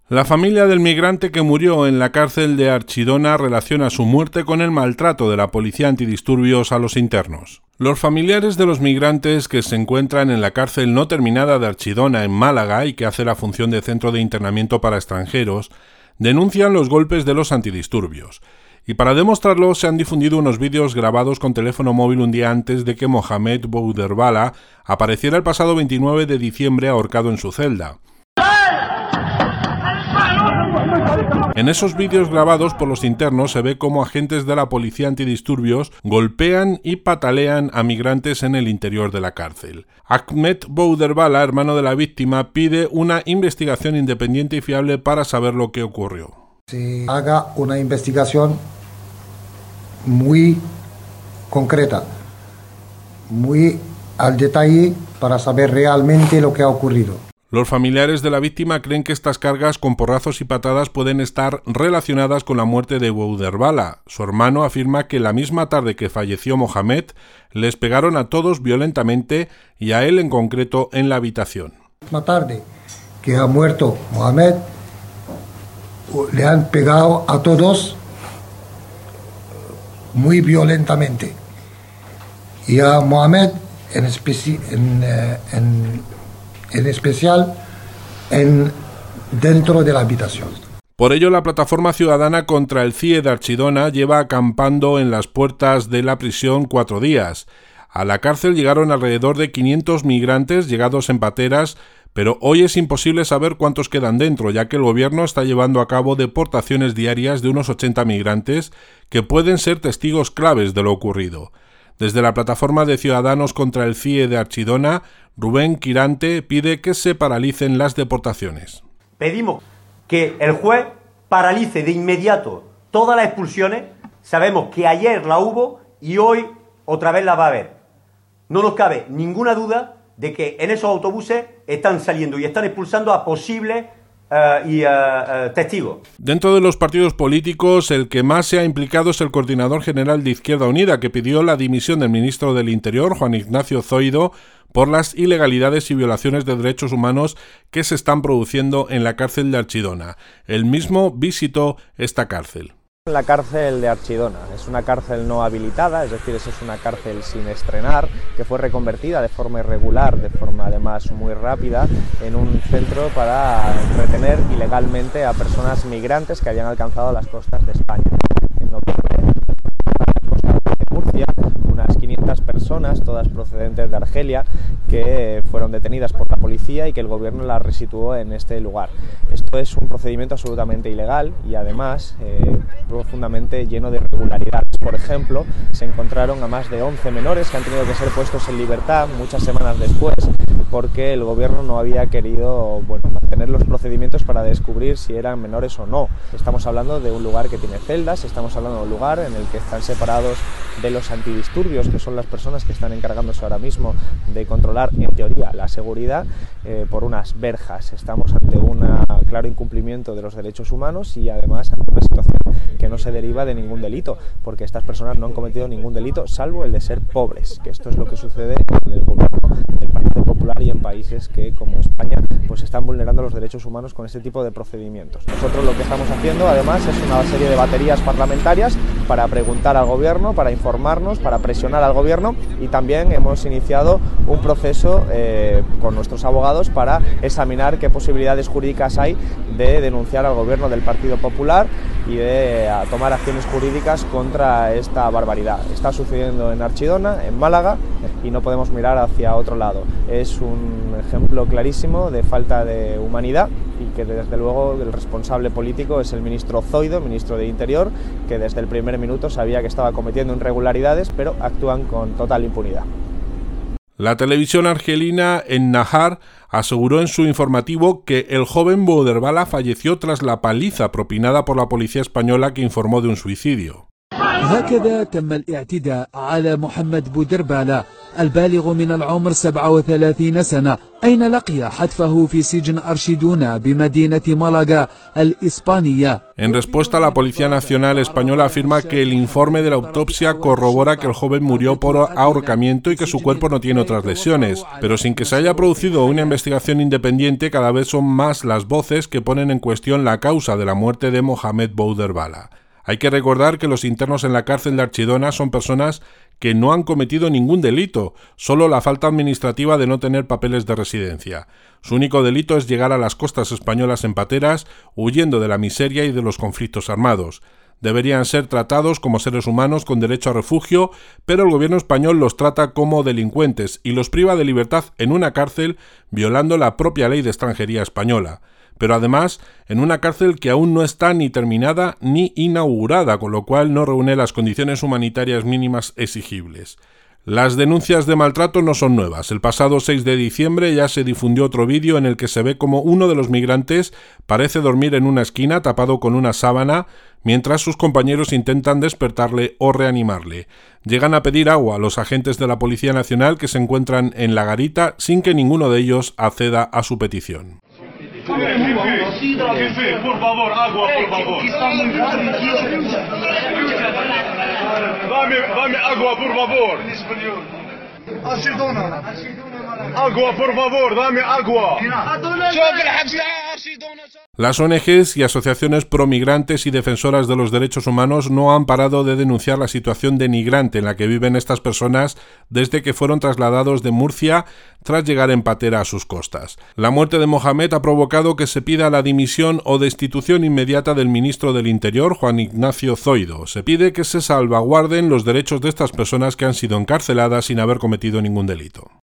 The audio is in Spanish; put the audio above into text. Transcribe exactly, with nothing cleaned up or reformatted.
La familia del migrante que murió en la cárcel de Archidona relaciona su muerte con el maltrato de la policía antidisturbios a los internos. Los familiares de los migrantes que se encuentran en la cárcel no terminada de Archidona en Málaga y que hace la función de centro de internamiento para extranjeros, denuncian los golpes de los antidisturbios. Y para demostrarlo se han difundido unos vídeos grabados con teléfono móvil un día antes de que Mohamed Bouderbala apareciera el pasado veintinueve de diciembre ahorcado en su celda. En esos vídeos grabados por los internos se ve cómo agentes de la policía antidisturbios golpean y patalean a migrantes en el interior de la cárcel. Ahmed Bouderbala, hermano de la víctima, pide una investigación independiente y fiable para saber lo que ocurrió. Se haga una investigación muy concreta, muy al detalle para saber realmente lo que ha ocurrido. Los familiares de la víctima creen que estas cargas con porrazos y patadas pueden estar relacionadas con la muerte de Bouderbala. Su hermano afirma que la misma tarde que falleció Mohamed, les pegaron a todos violentamente y a él en concreto en la habitación. La misma tarde que ha muerto Mohamed, le han pegado a todos muy violentamente. Y a Mohamed en, especi en, en en especial en, dentro de la habitación. Por ello, la plataforma ciudadana contra el C I E de Archidona lleva acampando en las puertas de la prisión cuatro días. A la cárcel llegaron alrededor de quinientos migrantes llegados en pateras, pero hoy es imposible saber cuántos quedan dentro, ya que el gobierno está llevando a cabo deportaciones diarias de unos ochenta migrantes que pueden ser testigos claves de lo ocurrido. Desde la plataforma de Ciudadanos contra el C I E de Archidona, Rubén Quirante pide que se paralicen las deportaciones. Pedimos que el juez paralice de inmediato todas las expulsiones. Sabemos que ayer la hubo y hoy otra vez la va a haber. No nos cabe ninguna duda de que en esos autobuses están saliendo y están expulsando a posibles Uh, y uh, uh, testigos. Dentro de los partidos políticos, el que más se ha implicado es el coordinador general de Izquierda Unida, que pidió la dimisión del ministro del Interior, Juan Ignacio Zoido, por las ilegalidades y violaciones de derechos humanos que se están produciendo en la cárcel de Archidona. Él mismo visitó esta cárcel. La cárcel de Archidona es una cárcel no habilitada, es decir, es una cárcel sin estrenar, que fue reconvertida de forma irregular, de forma además muy rápida, en un centro para retener ilegalmente a personas migrantes que habían alcanzado las costas de España. En noviembre, las costas de Murcia, unas quinientas personas, todas procedentes de Argelia, que fueron detenidas por la policía y que el gobierno las resituó en este lugar. Esto es un procedimiento absolutamente ilegal y además eh, profundamente lleno de irregularidades. Por ejemplo, se encontraron a más de once menores que han tenido que ser puestos en libertad muchas semanas después porque el gobierno no había querido bueno, mantener los procedimientos para descubrir si eran menores o no. Estamos hablando de un lugar que tiene celdas, estamos hablando de un lugar en el que están separados de los antidisturbios, que son las personas que están encargándose ahora mismo de controlar, en teoría, la seguridad eh, por unas verjas. Estamos ante un claro incumplimiento de los derechos humanos y además ante una situación que no se deriva de ningún delito, porque estas personas no han cometido ningún delito salvo el de ser pobres, que esto es lo que sucede en el gobierno del Partido Popular y en países que, como España, pues están vulnerando los derechos humanos con este tipo de procedimientos. Nosotros lo que estamos haciendo, además, es una serie de baterías parlamentarias para preguntar al gobierno, para informarnos, para presionar al gobierno, y también hemos iniciado un proceso eh, con nuestros abogados para examinar qué posibilidades jurídicas hay de denunciar al gobierno del Partido Popular y de eh, tomar acciones jurídicas contra esta barbaridad. Está sucediendo en Archidona, en Málaga, y no podemos mirar hacia otro lado. Es un ejemplo clarísimo de falta de humanidad y que desde luego el responsable político es el ministro Zoido, ministro de Interior, que desde el primer minuto sabía que estaba cometiendo irregularidades, pero actúan con total impunidad. La televisión argelina En-Nahar aseguró en su informativo que el joven Bouderbala falleció tras la paliza propinada por la policía española, que informó de un suicidio. هكذا تم الاعتداء على محمد بودربالة البالغ من العمر سبعة وثلاثين سنة، أين لقي حتفه في سجن أرشيدونا بمدينة مالاga الإسبانية. En respuesta, la Policía Nacional Española afirma que el informe de la autopsia corrobora que el joven murió por ahorcamiento y que su cuerpo no tiene otras lesiones, pero sin que se haya producido una investigación independiente, cada vez son más las voces que ponen en cuestión la causa de la muerte de Mohamed Bouderbala. Hay que recordar que los internos en la cárcel de Archidona son personas que no han cometido ningún delito, solo la falta administrativa de no tener papeles de residencia. Su único delito es llegar a las costas españolas en pateras, huyendo de la miseria y de los conflictos armados. Deberían ser tratados como seres humanos con derecho a refugio, pero el gobierno español los trata como delincuentes y los priva de libertad en una cárcel, violando la propia ley de extranjería española. Pero además en una cárcel que aún no está ni terminada ni inaugurada, con lo cual no reúne las condiciones humanitarias mínimas exigibles. Las denuncias de maltrato no son nuevas. El pasado seis de diciembre ya se difundió otro vídeo en el que se ve como uno de los migrantes parece dormir en una esquina tapado con una sábana, mientras sus compañeros intentan despertarle o reanimarle. Llegan a pedir agua a los agentes de la Policía Nacional que se encuentran en la garita sin que ninguno de ellos acceda a su petición. Jefe, por favor, agua, por favor. Dame, dame agua, por favor. Agua, por favor, dame agua. Las O N Ges y asociaciones promigrantes y defensoras de los derechos humanos no han parado de denunciar la situación denigrante en la que viven estas personas desde que fueron trasladados de Murcia tras llegar en patera a sus costas. La muerte de Mohamed ha provocado que se pida la dimisión o destitución inmediata del ministro del Interior, Juan Ignacio Zoido. Se pide que se salvaguarden los derechos de estas personas que han sido encarceladas sin haber cometido ningún delito.